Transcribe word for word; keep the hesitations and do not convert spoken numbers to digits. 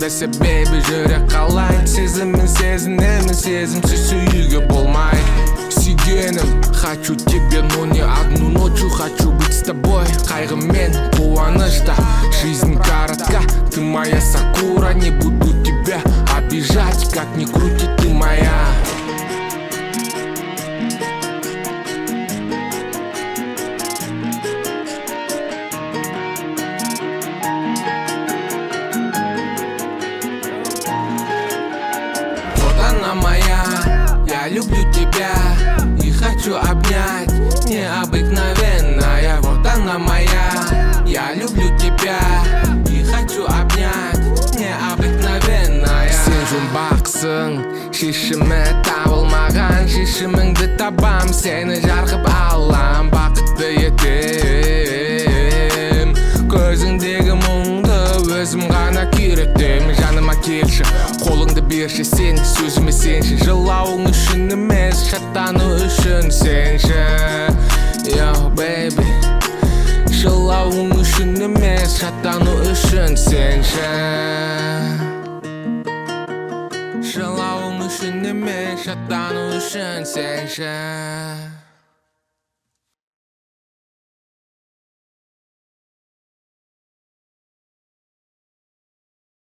да себеби жүрек каалайт сезимин сезинемин сезимсиз сүйүүгө болмайт сүйгеним хочу тебе но не одну ночью хочу быть с тобой кайгы мен кубанычта жизнь коротка ты моя сакура не буду тебя обижать как ни крути ты моя. Она моя, я люблю тебя и хочу обнять, необыкновенная. Вот она моя, я люблю тебя и хочу обнять, необыкновенная. Сен жұмбақсың, шешімі табылмаған шешіміңді табам, сені жарқып алам, бақытты етем. Көзіңдегі мұңды өзім ғана күйретем. Жаныма келші, қолыңды берші сен, сөзіме сенші. Жылауың үшін емес, шаттану үшін сенші. Yo baby, жылауың үшін емес, шаттану үшін сенші. Жылауың үшін емес, шаттану үшін сенші.